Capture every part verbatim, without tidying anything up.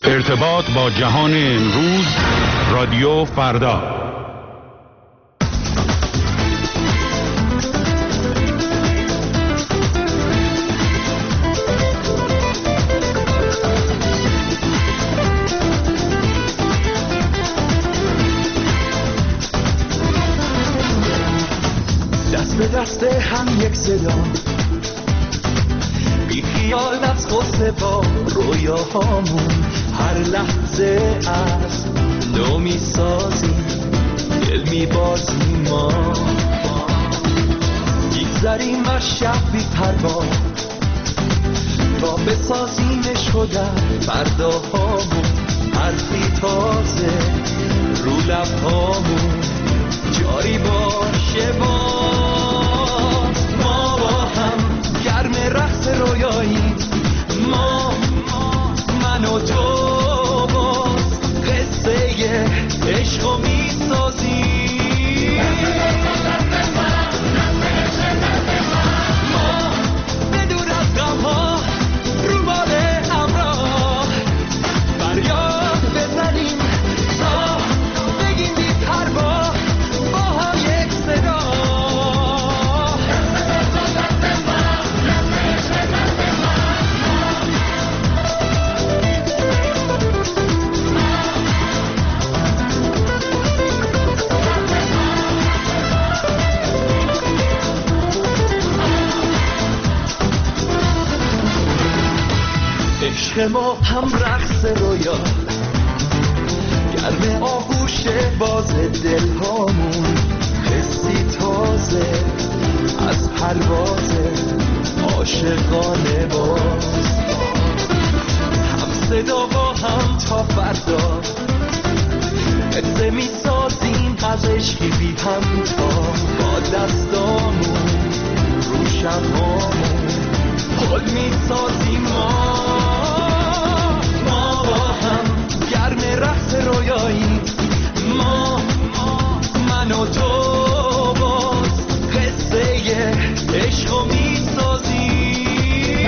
ارتباط با جهان امروز، رادیو فردا. دست به دست هم یک صدا، بی خیال از غصه با رویاهامون، هر لحظه از نو می سازیم، دل می بازیم ما، میگذریم از شب بی پروا تا بسازیمش خودم فرداهامون، حرفی تازه رو لبهامون جاری باشه باز. ما با هم گرم رقص رویاییم، ما من و تو باز قصه عشقو میسازیم. ما بدون از غمها رو بال همراه فریاد بزنیم تا بگیم بی پروا با هم یک صدا. عشق ما هم رقص رویا، گرم آغوش باز دلهامون، حسی تازه از پرواز عاشقانه باز. هم صدا با هم تا فردا قصه می سازیم از عشقی بی همتا، با دستامون رو شبهامون حال می سازیم ما. ما با هم گرم رقص رویاییم، ما من و تو باز قصه عشقو می سازیم.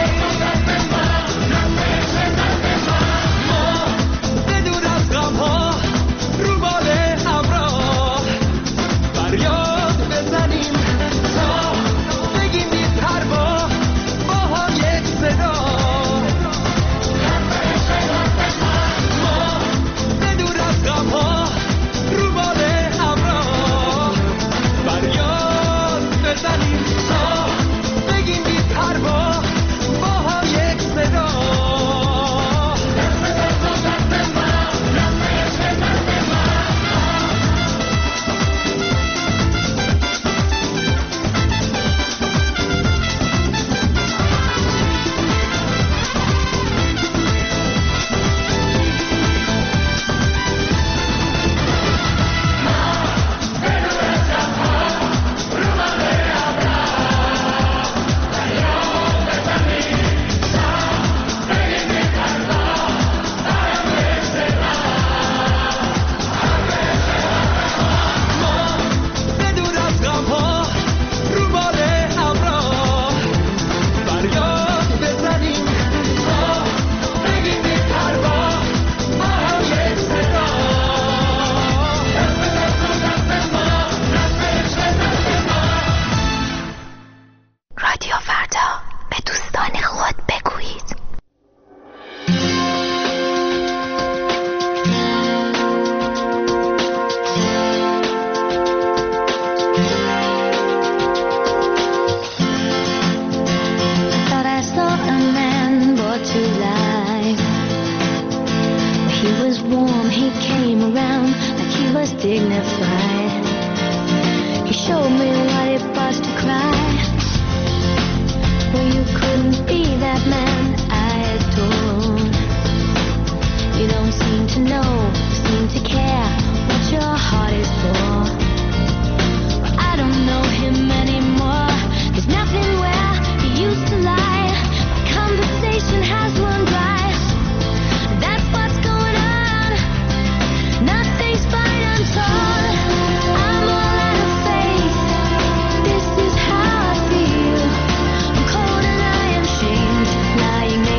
ما بدون از غمها رو بال همراه فریاد بزنیم تا بگیم بی پروا با هم یک صدا. ما بدون از غمها رو بال همراه فریاد بزنیم تا بگیم بی پروا با هم یک صدا. بدون از غمها رو بال همراه فریاد بزنیم تا بگیم بی پروا با هم یک صدا. رادیو فردا، به دوستان خود بگویید. I thought I saw a man brought to life. He was warm, he came around like he was dignified. He showed me what it was to cry. Well, you couldn't be that man I adored. You don't seem to know, seem to care what your heart is for. Well, I don't know him anymore. There's nothing where he used to lie. My conversation has run dry. That's what's going on. Nothing's fine, I'm told. I'm all out of faith. This is how I feel. I'm cold and I am shamed, lying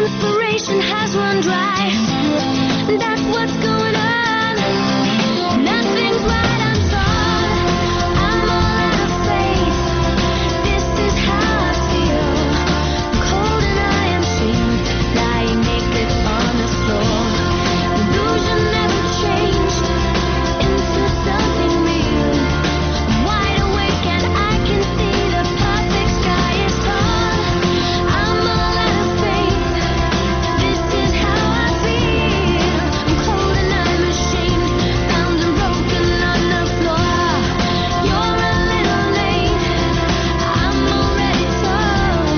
inspiration has run dry. That's what's going on. Nothing's right, I'm torn. I'm all out of faith. This is how I feel. Cold and I am shamed, lying naked on the floor. Illusion never changed into something real. I'm wide awake and I can see the perfect sky is gone. I'm all out of faith. This is how I feel. I'm cold and I'm ashamed, bound and broken on the floor. You're a little late. I'm already torn.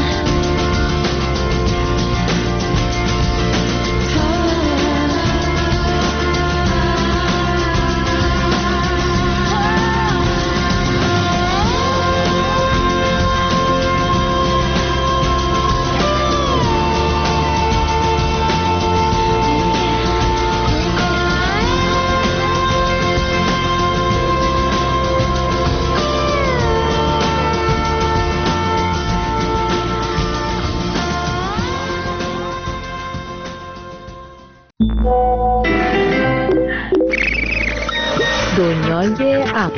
دنیای اپ.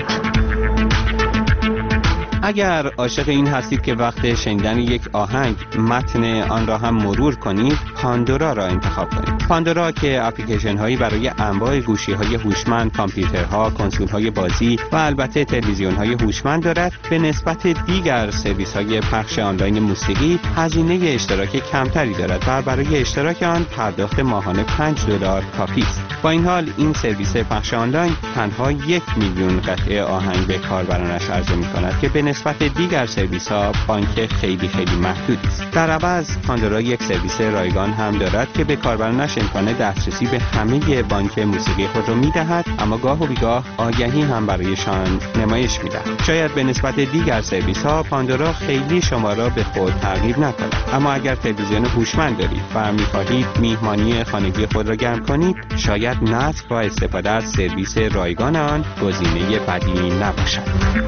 اگر عاشق این هستید که وقت شنیدن یک آهنگ متن آن را هم مرور کنید، پاندورا را انتخاب کنید. پاندورا که اپلیکیشن هایی برای انواع گوشی های هوشمند، کامپیوترها، کنسول های بازی و البته تلویزیون های هوشمند دارد، به نسبت دیگر سرویس های پخش آنلاین موسیقی هزینه اشتراک کمتری دارد و برای اشتراک آن پرداخت ماهانه پنج دلار کافی است. با این حال این سرویس پخش آنلاین تنها یک میلیون قطعه آهنگ به کاربرانش عرضه می کند که به نسبت دیگر سرویس ها بانک خیلی خیلی محدودی است. در عوض پاندورا یک سرویس رایگان هم دارد که به کاربرانش امکان دسترسی به همه بانک موسیقی خود را می‌دهد، اما گاه و بیگاه آگهی هم برایشان نمایش می‌دهد. شاید به نسبت دیگر سرویس ها پاندورا خیلی شما را به خود ترغیب نکند، اما اگر تلویزیون هوشمند دارید و می‌خواهید میهمانی خانگی خود را گرم کنید، شاید نصب و استفاده از سرویس رایگان آن گزینه بدی نباشد.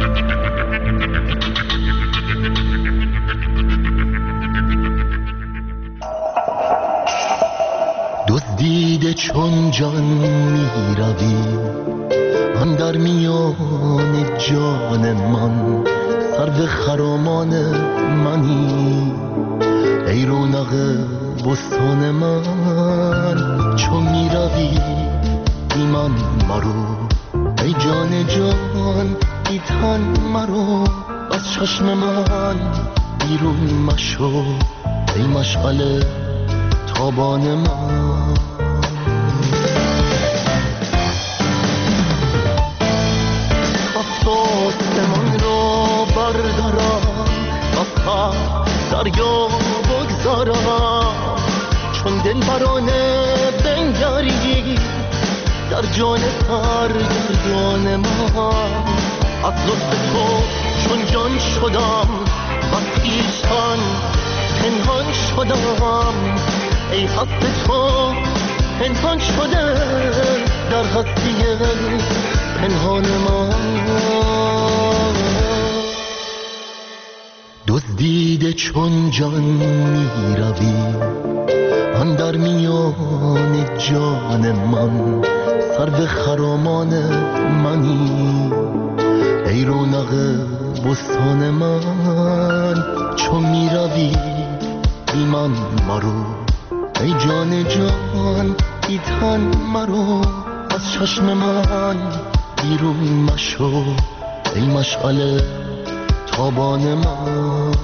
دزدیده چون جان می روی من در میان جان من، سرو خرامان منی ای رونق بستان من. چون می روی بی من مرو ای جان جان، بی تن مرو از چشم من بیرون مشو ای مشعل تابان من. آسمان را بردارم از خط دریا بگذارم، چون دل برانه بنگری در جان سرگردان من. از لطف تو چون جان شدم و خویشتن پنهان شدم، ای هست تو پنهان شده در هستی پنهان من. دزدیده چون جان می روی من در میان جان من، سرو خرامان منی ای رونق بستان من. چون می روی بی من مرو ای جان جان، بی تن مرو از چشم من بیرون مشو ای مشعل تابان من.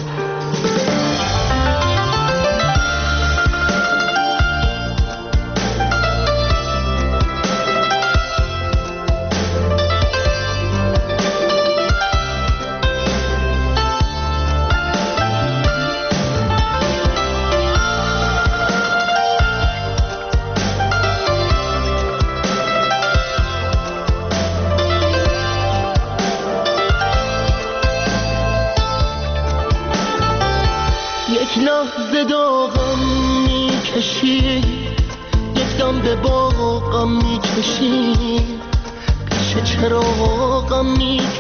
یک لحظه داغم میکشی، یک دم به باغم میکشی، پیش چراغم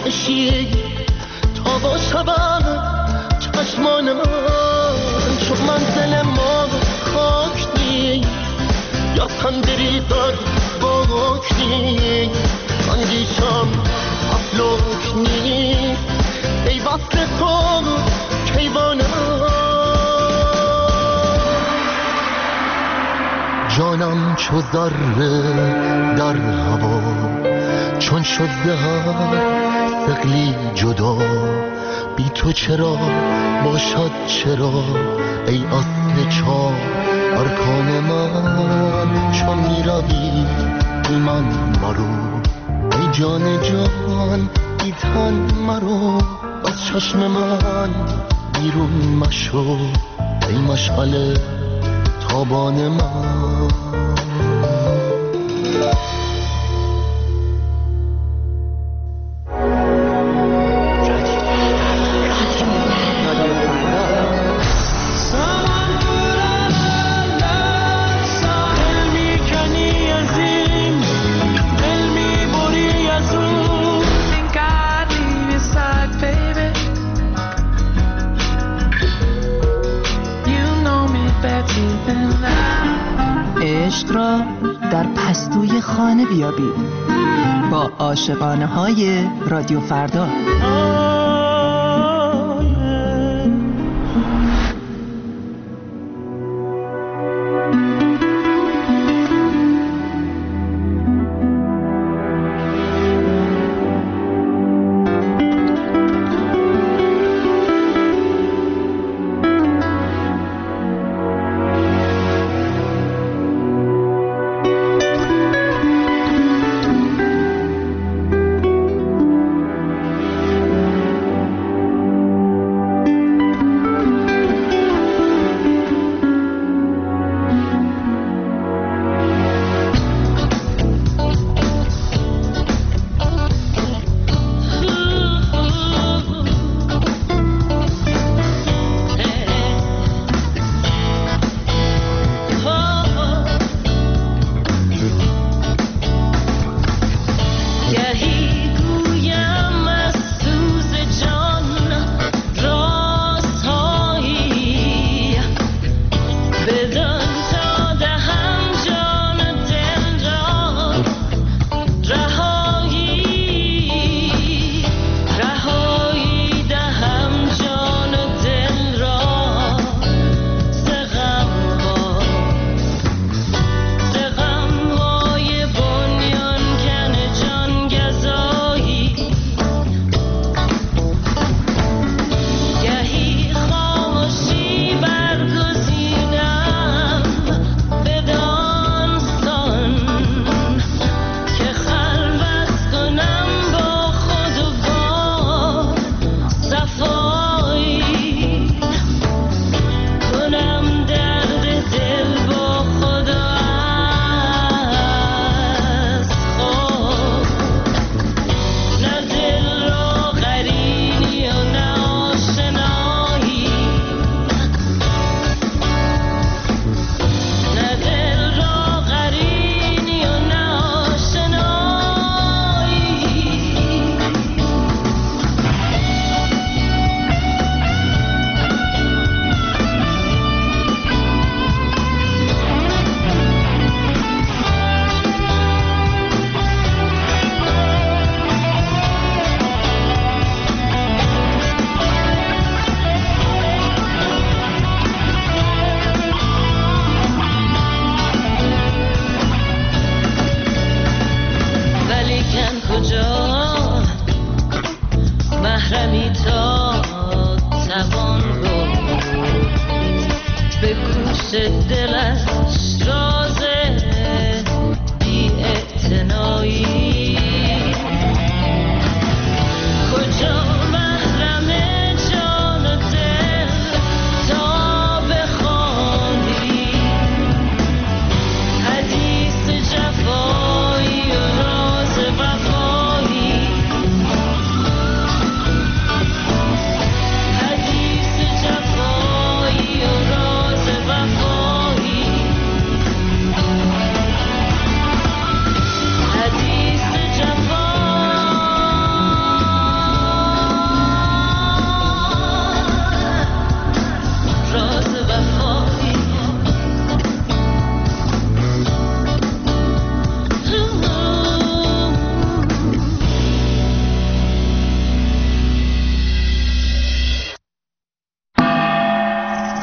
میکشی تا با شبم چشمانم چون من منزل ما خاک نی یا پندری داد باک نی اندیشم افلوک نی ای وصل تو کیوانم جانم چو ذره در هوا چون شد زهر ثقلی جدا بی تو چرا باشد چرا ای اصل چار ارکان من چون می روی ایمان مرو ای جان جان ای تن مرو از چشم من بیرون مشو ای مشعل تابان من عشق را در پستوی خانه بیابید با عاشقانه های رادیو فردا.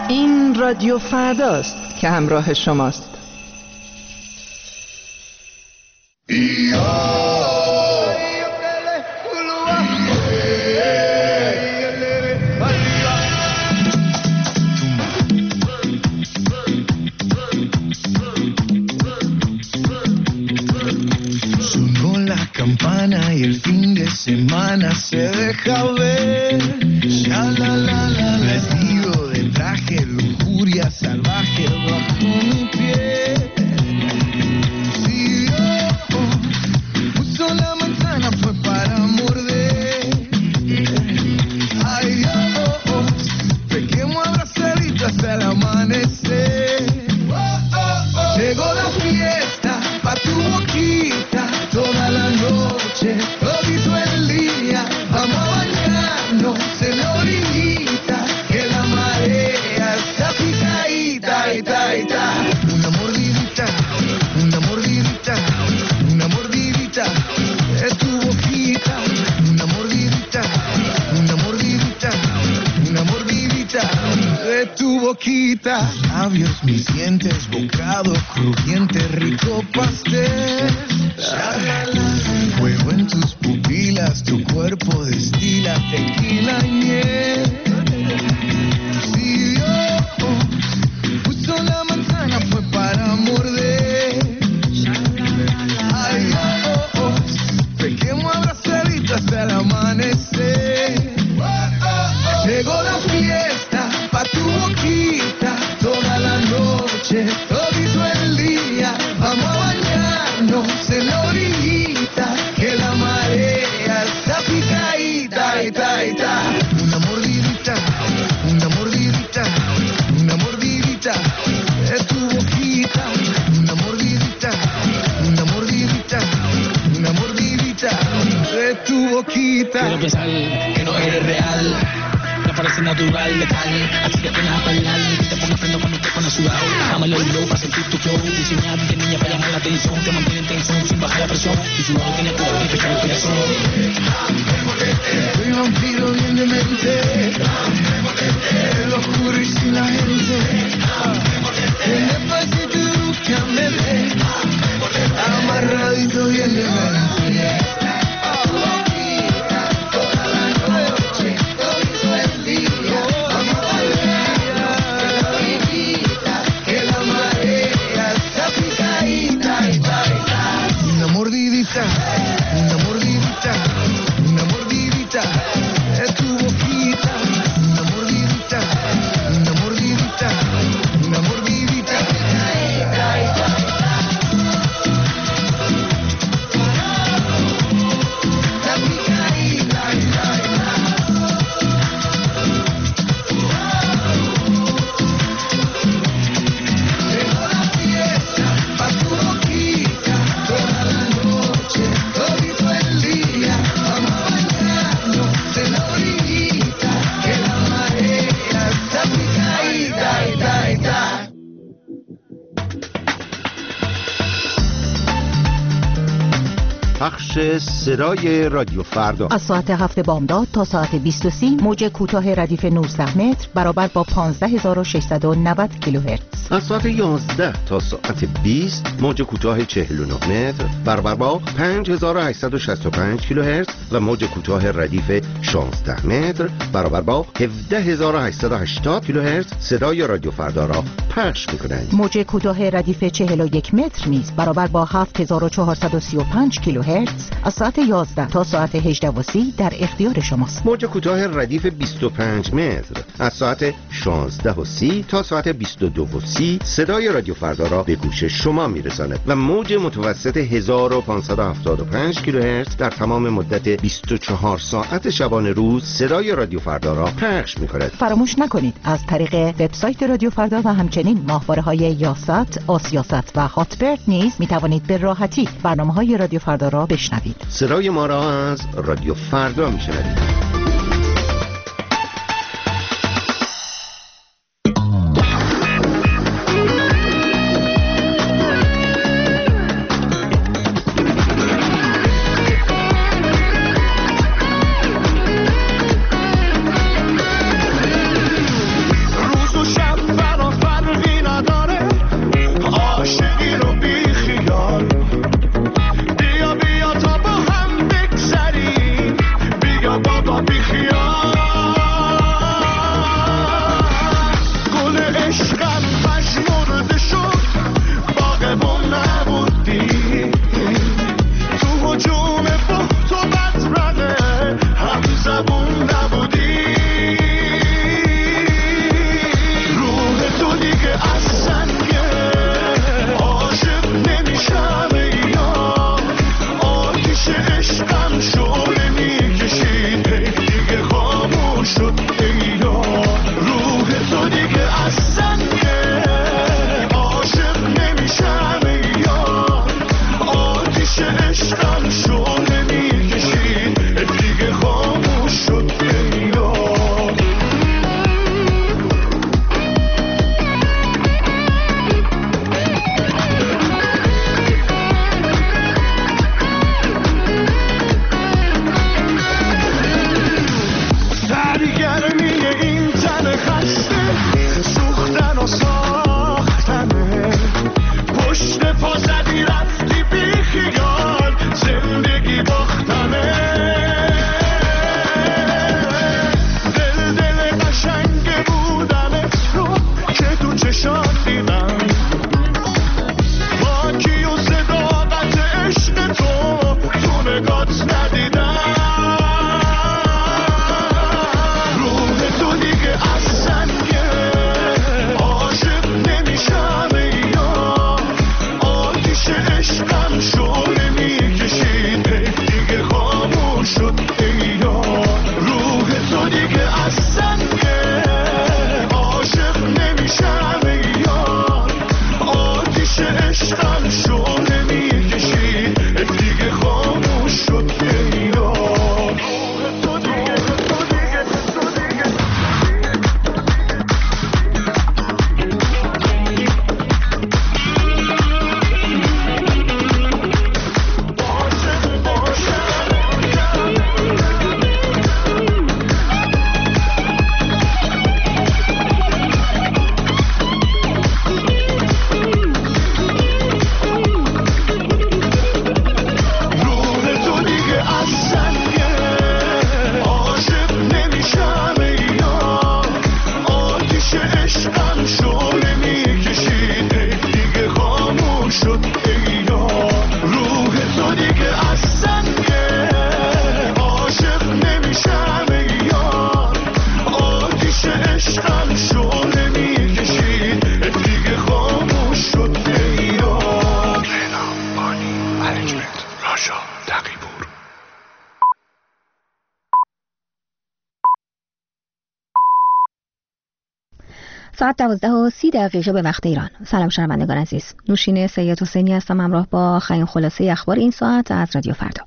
این رادیو فرداست که همراه شماست. Y el fin de semana se deja ver. Ya la la la, vestido de traje, lujuria salvaje bajo mi piel. Si Dios puso la manzana fue para morder. Ay Dios, pequemos abrazaditos hasta el amanecer. Llegó la fiesta pa' tu boquita toda la noche. Todito en línea, vamos a bañarnos en la orillita, que la marea está picadita, ita, ita. Una mordidita, una mordidita, una mordidita de tu boquita. Una mordidita, una mordidita, una mordidita de tu boquita. Labios, mis dientes, bocado crujiente, rico pastel. Fuego en tus pupilas, tu cuerpo destila tequila y miel. Si Dios puso la manzana fue para morder. Ay Dios, pequemos abrazaditos hasta el amanecer. Llegó la fiesta pa' tu boquita toda la noche. Todito en línea, vamos a bañarnos en la orillita, que la marea está picadita, ita, ita. Una mordidita, una mordidita, una mordidita de tu boquita. Una mordidita, una mordidita, una mordidita de tu boquita. Quiero pensar que no eres real, me parece natural, letal. Así que apenas bailar, que te pongas freno cuando te pones sudado. Dámelo low para sentir tu flow, diseñar de niña para llamar la atención. Te mantiene en tensión sin bajar la presión, y sudado tiene poder de pecar el corazón. Soy vampiro bien demente, lo oscuro y sin la gente. En el pasito búscame, amarradito bien demente. Una mordidita, una mordidita, una mordidita de tu boquita. Una mordidita, una mordidita, una mordidita. پخش صدای رادیو فردا از ساعت هفت بامداد تا ساعت بیست و سه موج کوتاه ردیف نوزده متر برابر با پانزده هزار و ششصد و نود کیلوهرتز. از ساعت یازده تا ساعت بیست موج کوتاه چهل و نه متر برابر با پنج هزار و هشتصد و شصت و پنج کیلوهرتز و موج کوتاه ردیف شانزده متر برابر با هفده هزار و هشتصد و هشتاد کیلوهرتز صدای رادیو فردا را پخش می‌کنند. موج کوتاه ردیف چهل و یک متر نیز برابر با هفت هزار و چهارصد و سی و پنج کیلوهرتز از ساعت یازده تا ساعت هجده و سی در اختیار شماست. موج کوتاه ردیف بیست و پنج متر از ساعت شانزده و سی تا ساعت بیست و دو و سی صدای رادیو فردا را به گوش شما میرساند و موج متوسط هزار و پانصد و هفتاد و پنج کیلوهرتز در تمام مدت بیست و چهار ساعت شبانه روز صدای رادیو فردا را پخش می‌کند. فراموش نکنید از طریق وبسایت رادیو فردا و همچنین ماهواره‌های یاست، آسیاست و هاتبرد نیز می‌توانید به راحتی برنامه‌های رادیو فردا را بشنوید. صدای ما را از رادیو فردا می‌شنوید. روز و شب ساعت دوازده و سی دقیقه به وقت ایران. سلام شنوندگان عزیز. نوشین سید حسینی هستم، همراه با آخرین خلاصه اخبار این ساعت از رادیو فردا.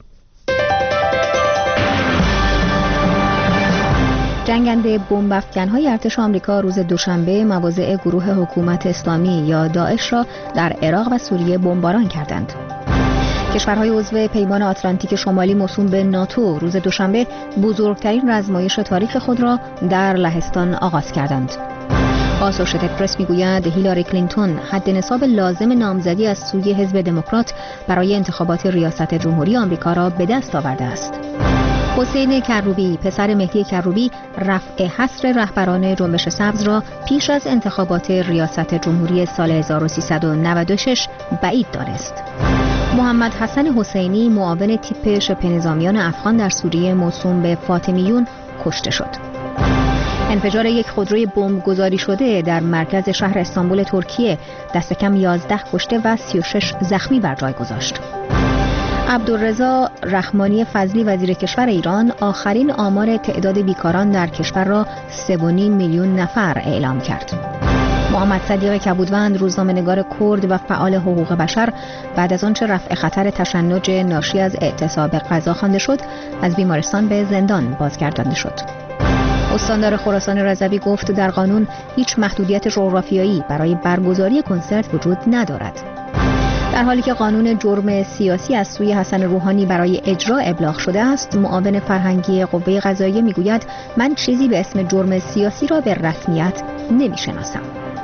جنگنده بمب افکن‌های ارتش آمریکا روز دوشنبه مواضع گروه حکومت اسلامی یا داعش را در عراق و سوریه بمباران کردند. کشورهای عضو پیمان آتلانتیک شمالی موسوم به ناتو روز دوشنبه بزرگترین رزمایش تاریخ خود را در لهستان آغاز کردند. آسوشیتد پرس میگوید هیلاری کلینتون حد نصاب لازم نامزدی از سوی حزب دموکرات برای انتخابات ریاست جمهوری آمریکا را به دست آورده است. حسین کروبی پسر مهدی کروبی رفع حصر رهبران جنبش سبز را پیش از انتخابات ریاست جمهوری سال هزار و سیصد و نود و شش بعید دانست. محمد حسن حسینی معاون تیپ شبه نظامیان افغان در سوریه موسوم به فاطمیون کشته شد. انفجار یک خودروی بمب گذاری شده در مرکز شهر استانبول ترکیه دست کم یازده کشته و سی و شش زخمی بر جای گذاشت. عبدالرضا رحمانی فضلی وزیر کشور ایران آخرین آمار تعداد بیکاران در کشور را سه و نیم میلیون نفر اعلام کرد. محمد صدیق کبودوند روزنامه‌نگار کرد و فعال حقوق بشر بعد از آنچه رفع خطر تشنج ناشی از اعتصاب غذا خوانده شد از بیمارستان به زندان بازگردانده شد. استاندار خراسان رضوی گفت در قانون هیچ محدودیت جغرافیایی برای برگزاری کنسرت وجود ندارد. در حالی که قانون جرم سیاسی از سوی حسن روحانی برای اجرا ابلاغ شده است، معاون فرهنگی قوه قضاییه میگوید من چیزی به اسم جرم سیاسی را به رسمیت نمیشناسم.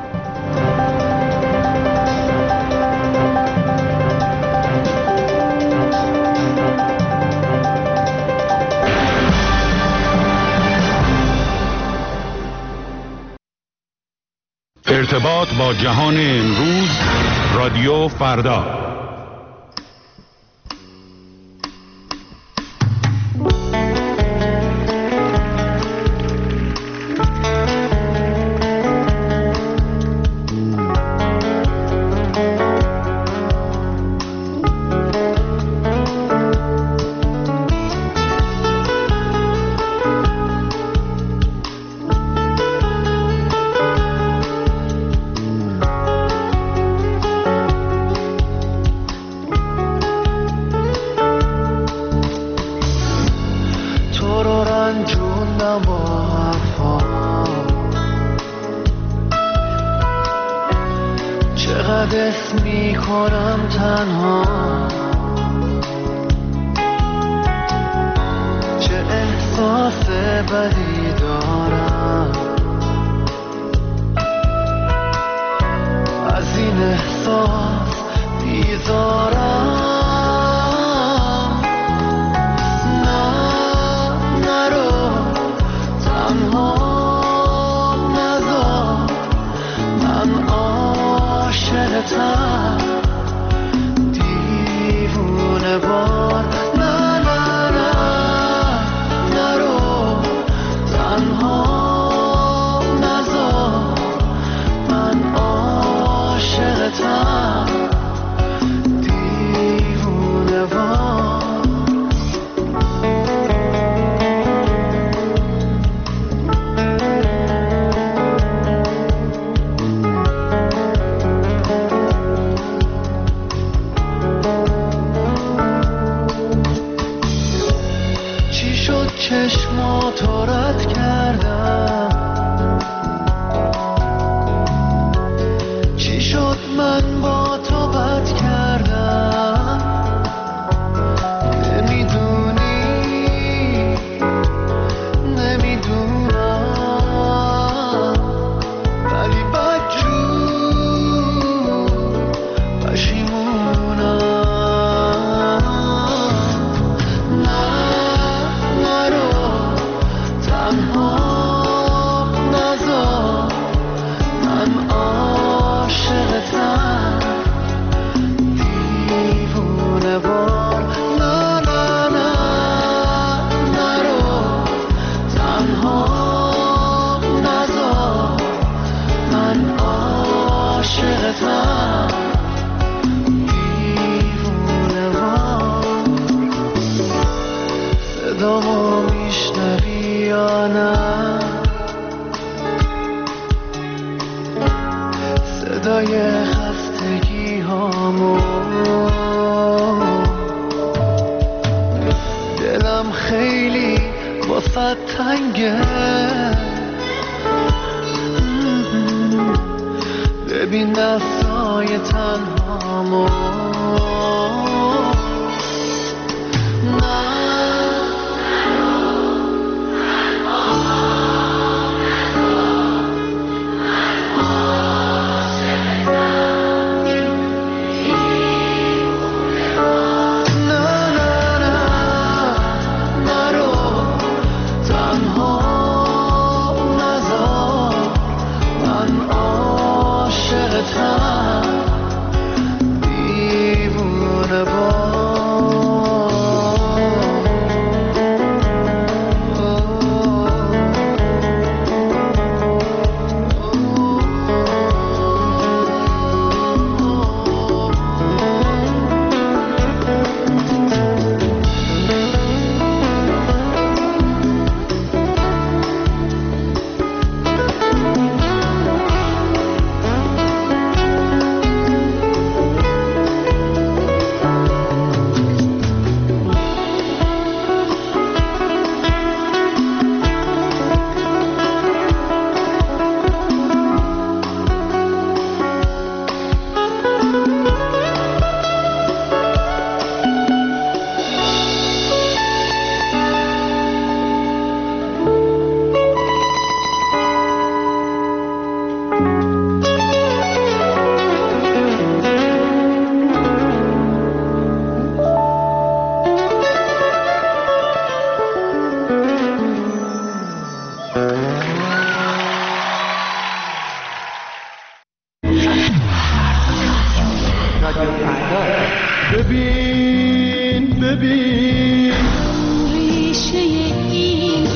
ارتباط با جهان امروز، رادیو فردا. صدای خستگی هامو، دلم خیلی واسه تنگه، ببین دستای تنهامو. ببین ببین ریشه این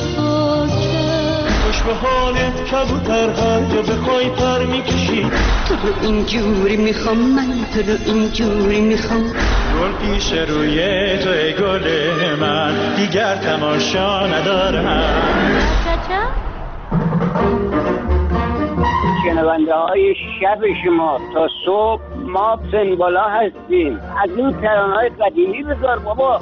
خاکه، خوش به حالت کبوتر هر جا بخوای پر میکشی. تو رو اینجوری میخوام، من تو رو اینجوری میخوام. گل پیش روی توی گل من، دیگر تماشا ندارم. شنونده های شب شما تا صبح ما سنبالا هستیم. از این ترانه های قدیمی بذار بابا.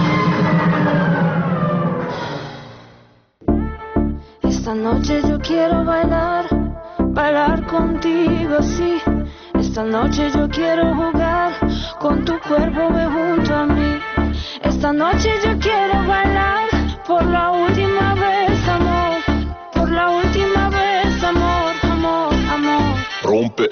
Esta noche yo quiero bailar, bailar contigo, sí. Esta noche yo quiero jugar, con tu cuerpo ve junto a mí. Esta noche yo quiero bailar, por la última vez, amor. Por la última vez, amor, amor, amor. Rompe.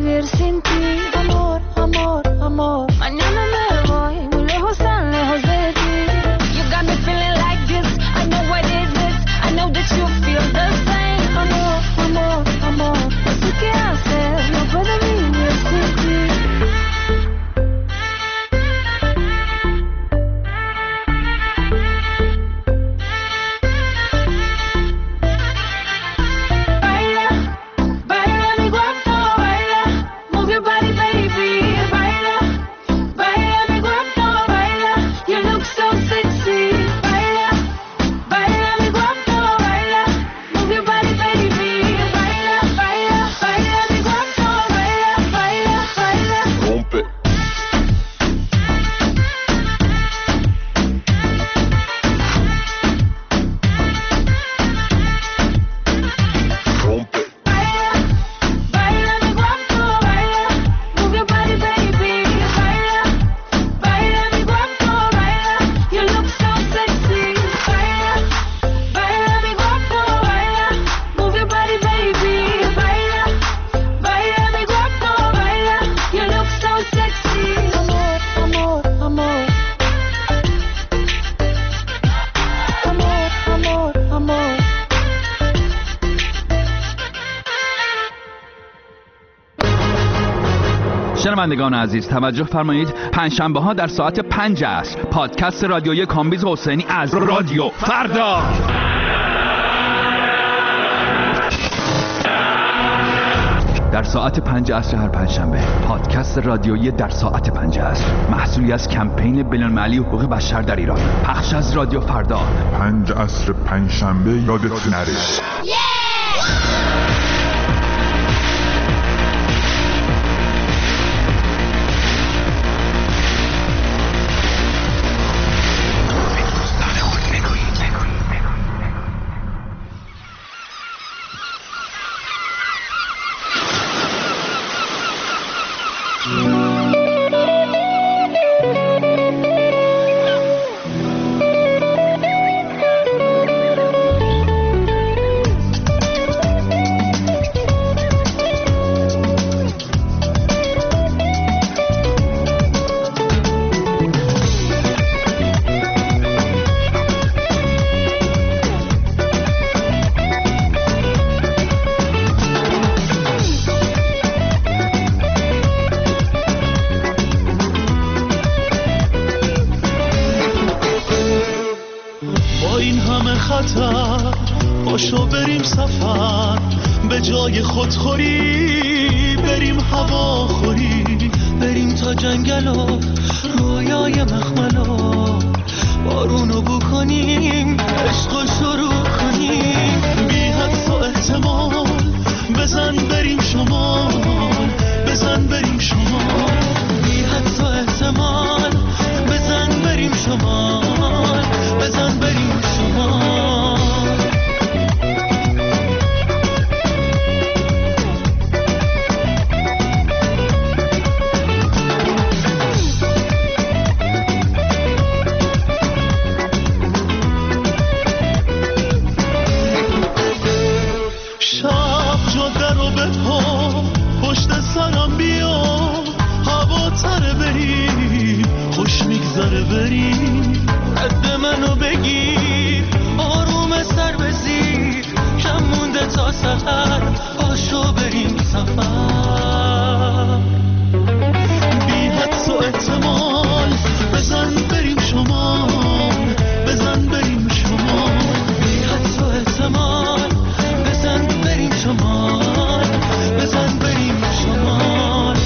Mañana me voy muy lejos, tan lejos de شنوندگان عزیز توجه فرمایید، پنجشنبه ها در ساعت پنج عصر پادکست رادیویی کامبیز حسینی از رادیو فردا. در ساعت پنج عصر هر پنجشنبه پادکست رادیویی در ساعت پنج عصر، محصولی از کمپین بین‌المللی حقوق بشر در ایران، پخش از رادیو فردا. پنج عصر پنجشنبه یادت نره. پاشو بریم سفر به جای خودخوری، بریم هوا خوری، بریم تا جنگل و رویای مخملا، بارونو بو کنیم، عشقو شروع کنیم، بی حدس و احتمال بزن بریم شمال، بزن بریم شمال، بی حدس و احتمال بزن بریم شمال، بزن بریم شمال. بریم رد منو بگیر، آروم سر بزیر، کم مونده تا سحر، پاشو بریم سفر، بی حدس و احتمال بزن بریم شمال، بزن بریم شمال، بی حدس و احتمال بزن بریم شمال، بزن بریم شمال.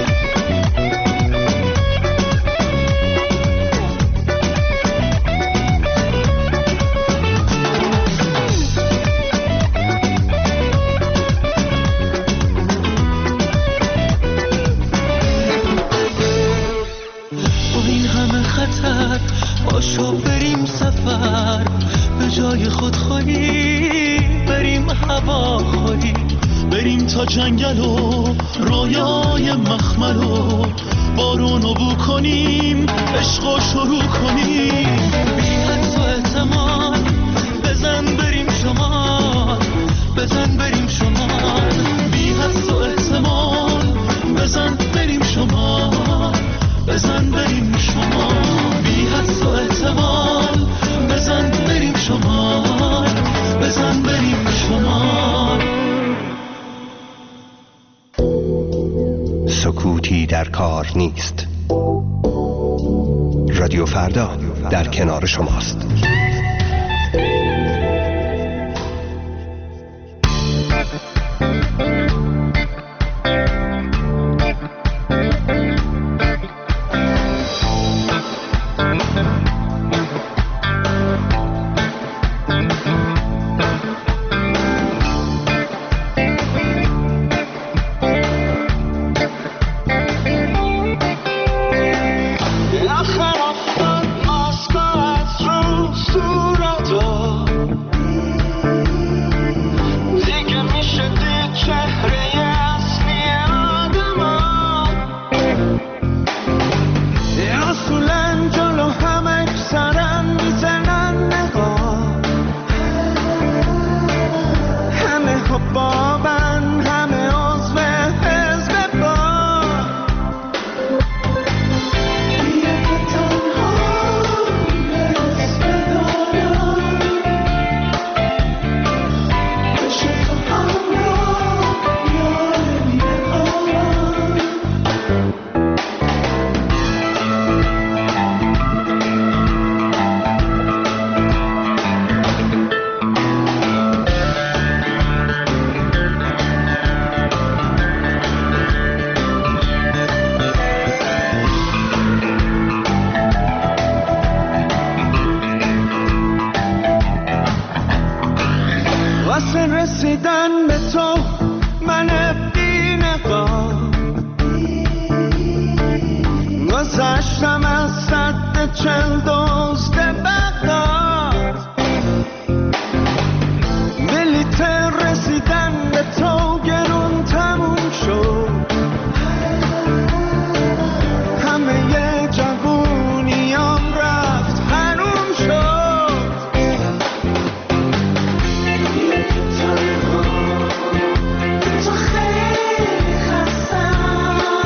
پاشو بریم سفر به جای خودخوری، بریم هوا خوری، بریم تا جنگل و رویای مخمل و بارونو بو کنیم، عشقو شروع کنیم، بی حدس و احتمال بزن بریم شمال، بزن بریم شمال، بی حدس و احتمال بزن بریم شمال، بزن بریم شمال، بی حدس و احتمال بزن بریم شمال، بزن بریم شمال. سکوتی در کار نیست. رادیو فردا در کنار شماست. So تو من بی نقاب گذشتم از صد چل دزد بغداد بلیت رسیدن به تو گرون تموم شد همه جوونیام رفت حروم شد تو خیلی خستم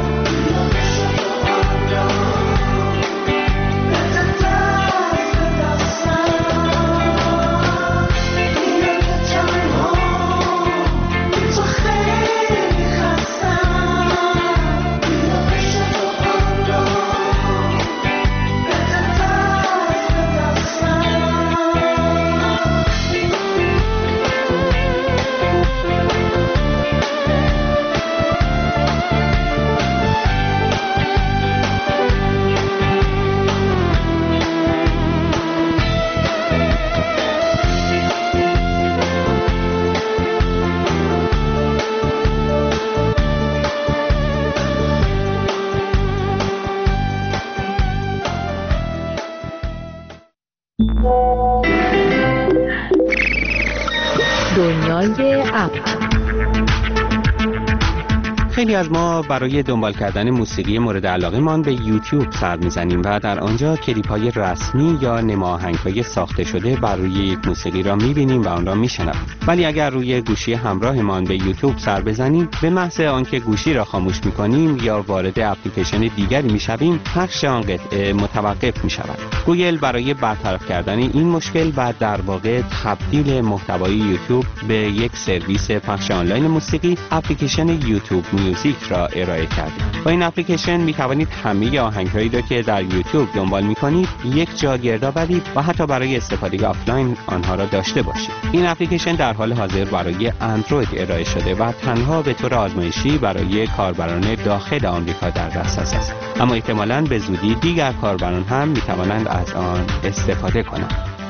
دنیای اپ. خیلی از ما برای دنبال کردن موسیقی مورد علاقه مان به یوتیوب سر میزنیم و در آنجا کلیپ های رسمی یا نماهنگ های ساخته شده بر روی یک موسیقی را میبینیم و آن را میشنویم. ولی اگر روی گوشی همراهمان به یوتیوب سر بزنیم، به محض آنکه گوشی را خاموش میکنیم یا وارد اپلیکیشن دیگری میشویم، پخش آن قطعه متوقف میشود. گوگل برای برطرف کردن این مشکل و در واقع تبدیل محتوای یوتیوب به یک سرویس پخش آنلاین موسیقی، اپلیکیشن یوتیوب میوزیک را ارائه کرده. با این اپلیکیشن می توانید همه آهنگهایی را که در یوتیوب دنبال می کنید یک جا گرد آورید و حتی برای استفاده آفلاین آنها را داشته باشید. این اپلیکیشن در حال حاضر برای اندروید ارائه شده و تنها به طور آزمایشی برای کاربران داخل آمریکا در دسترس است. اما احتمالاً به زودی دیگر کاربران هم می توانند از آن استفاده کنند.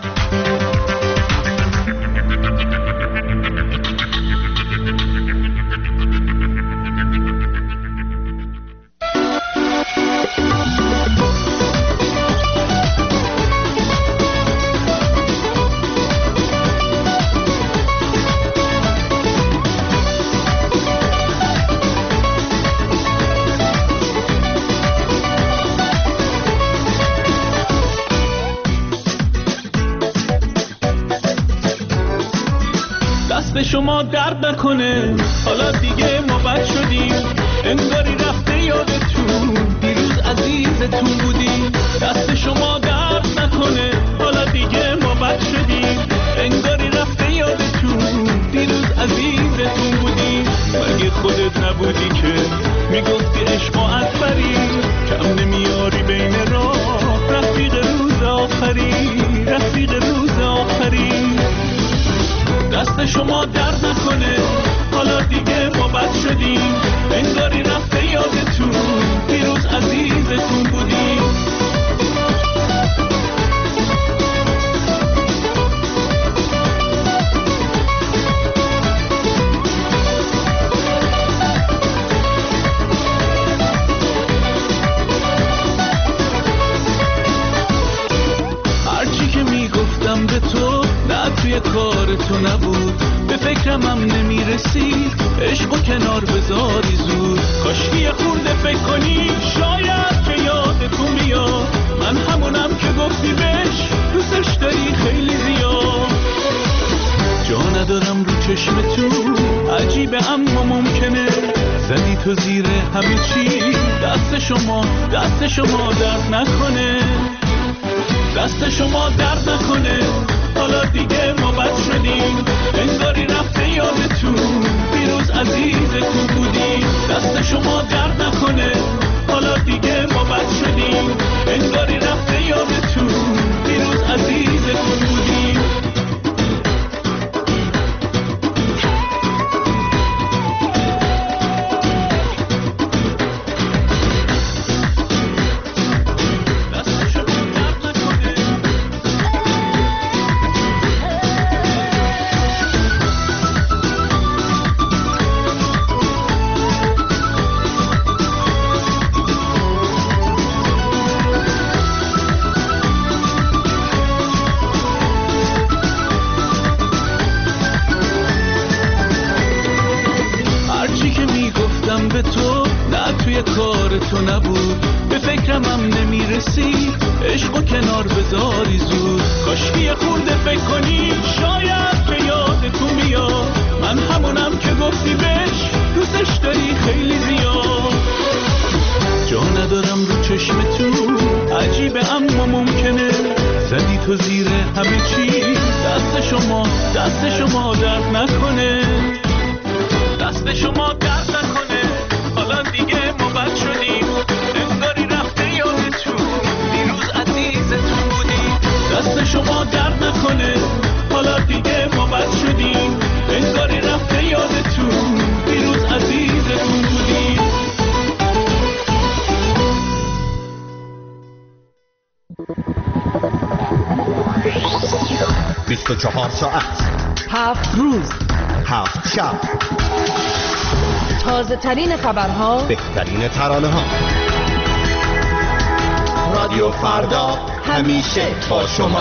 به شما درد نکنه، حالا دیگه ما بد شدیم، انگاری رفته یادتون دیروز عزیزتون بودیم. دست شما درد نکنه، حالا دیگه ما بد شدیم، انگاری رفته یادتون دیروز عزیزتون بودیم. مگه خودت نبودی که میگفتی عشق و اکبری، کم نمیاری بین راه، رفیق روز آخری، رفیق روز آخری. دست شما درد نکنه، حالا دیگه ما بد شدیم، انگاری رفته یادتون دیروز عزیزتون بودیم. هرچی که میگفتم به تو نه توی کار تو نبود، به فکرم هم نمیرسید عشق و کنار بذاری زود. کاشکی یه خورده فکر کنی شاید که یادتون بیاد، من همونم که گفتی بهش دوستش داری خیلی زیاد. جا ندارم رو چشمتون، عجیبه اما ممکنه زدی تو زیر همه چی. دست شما دست شما درد نکنه، دست شما درد نکنه، حالا دیگه ما بد شدیم، انگاری رفته یادتون دیروز عزیزتون بودیم. دست شما درد نکنه، حالا دیگه ما بد شدیم، انگاری رفته یادتون دیروز عزیزتون بودیم. بذاری زود. کاشکی یه خورده فکر کنی شاید که یادتون بیاد من همونم که گفتی بهش دوستش داری خیلی زیاد. جا ندارم رو چشمتون عجیبه اما ممکنه زدی تو زیر همه چی. دست شما دست شما درد نکنه، دست شما درد نکنه. حالا دیگه ما بد شدیم، انگاری رفته یادتون دیروز عزیزتون بودیم. دست شما درد نکنه، حالا دیگه ما بد شدیم، انگاری رفته یادتون دیروز عزیزتون بودیم. بیست و چهار ساعت، هفت روز، هفت شب، تازه ترین خبرها، بهترین ترانه ها. رادیو فردا همیشه با شما.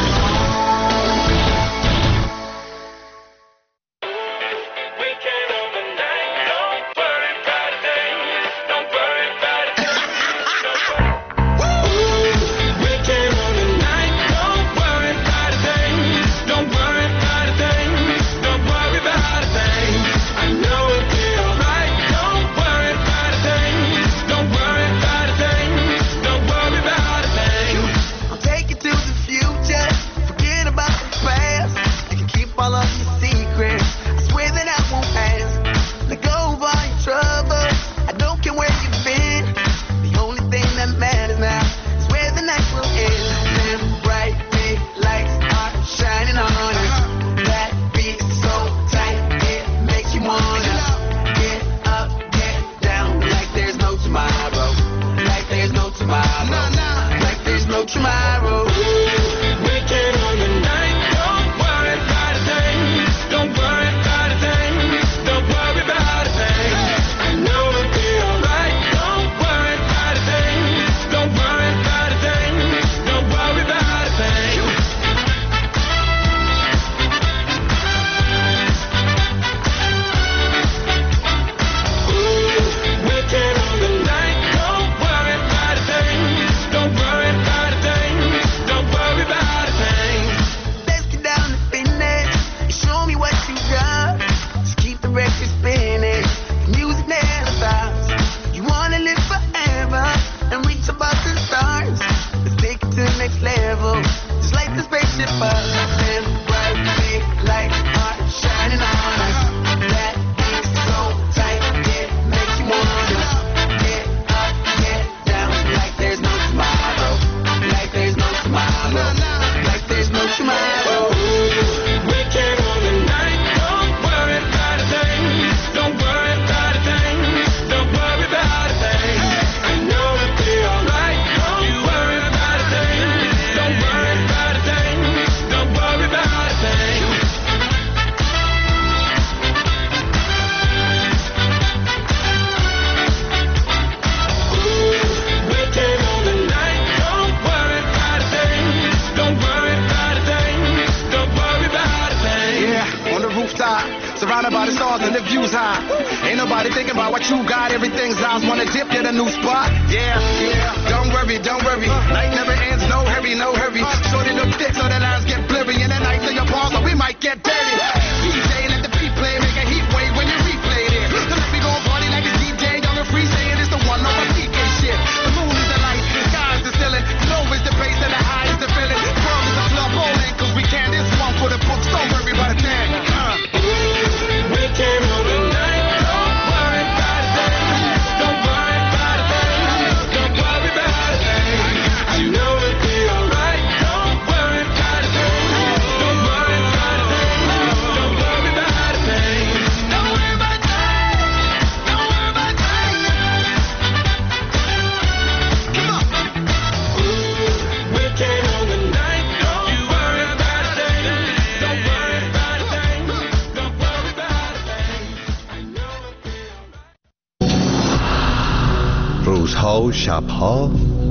روزها و شبها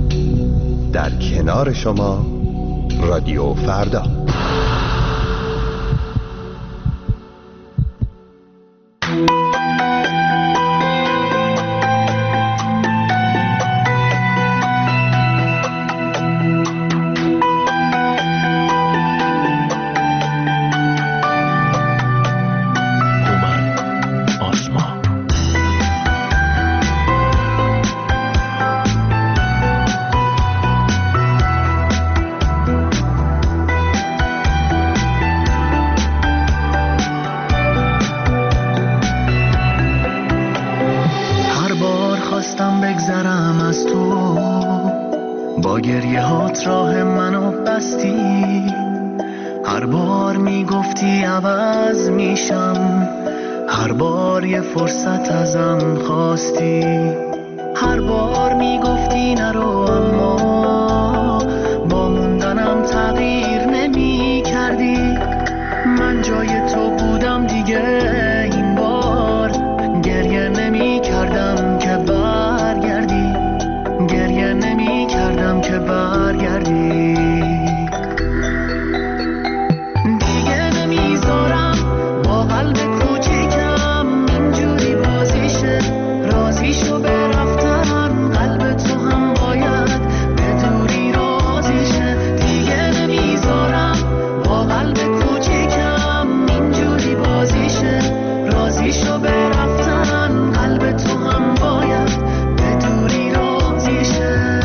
در کنار شما رادیو فردا. خودت راه منو بستی، هر بار میگفتی عوض میشم، هر بار یه فرصت ازم خواستی، هر بار میگفتی نرو اما با موندنم تغییر نمی کردی. من جای تو بودم دیگه این بار گریه نمی کردم که برگردی، گریه نمی کردم که برگردی. دیگه نمیذارم با قلب کوچیکم اینجوری بازیشه، رازیشو به رفتن قلب تو هم باید به دوری رازیشه. دیگه نمیذارم با قلب کوچیکم اینجوری بازیشه، رازیشو به رفتن قلب تو هم باید به دوری رازیشه.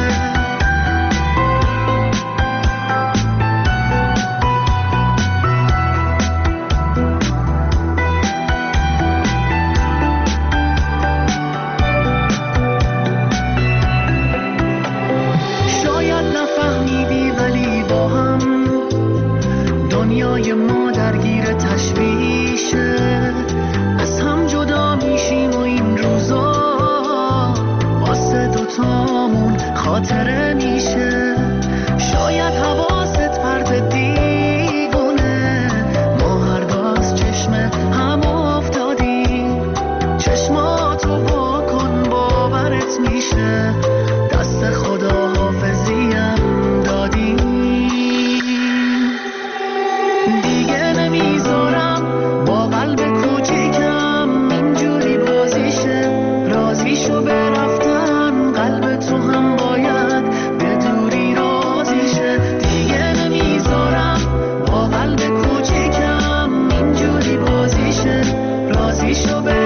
شاید نفهمیدی ولی با هم دنیای ما درگیر تشویشه، از هم جدا میشیم و این روزا واسه دوتامون خاطره میشه. شاید حواست پرت دیوونه، ما هر دو از چشم هم افتادیم، چشماتو واکن باورت میشه، دست خدا حافظیم دادیم. دیگه نمیذارم با قلب کوچیکم اینجوری بازیشه، رازیشو به رفتن قلب تو هم باید به دوری رازیشه. دیگه نمیذارم با قلب کوچیکم اینجوری بازیشه، رازیشو به